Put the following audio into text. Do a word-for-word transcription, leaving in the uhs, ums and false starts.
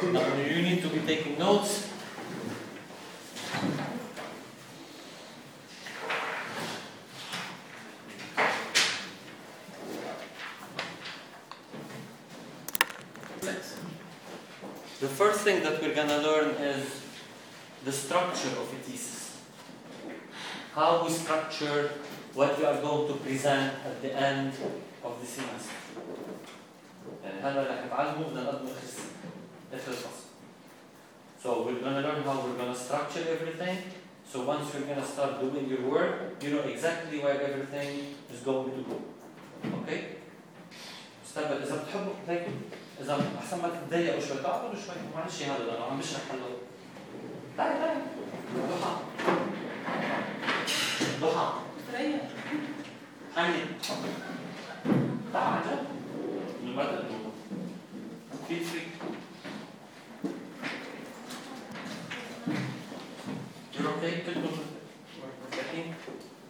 Now you need to be taking notes. The first thing that we're going to learn is the structure of a thesis. How we structure what we are going to present at the end of the semester. يعني هذا اللي هنتعلمه بدنا نقدمه آخر الفصل. So we're going to learn how we're going to structure everything. So once you're going to start doing your work, you know exactly where everything is going to go. Okay? استقبل إذا بتحبوا هيك إذا أحسن ما تتضايقوا شوي تعالوا شوي معلش هذا لأنه عم بشرح هلا. تعالي تعالي. ضحى. ضحى. ريا. حني. تعال جد. من بعد feel free. You're okay? كلكم مرتاحين؟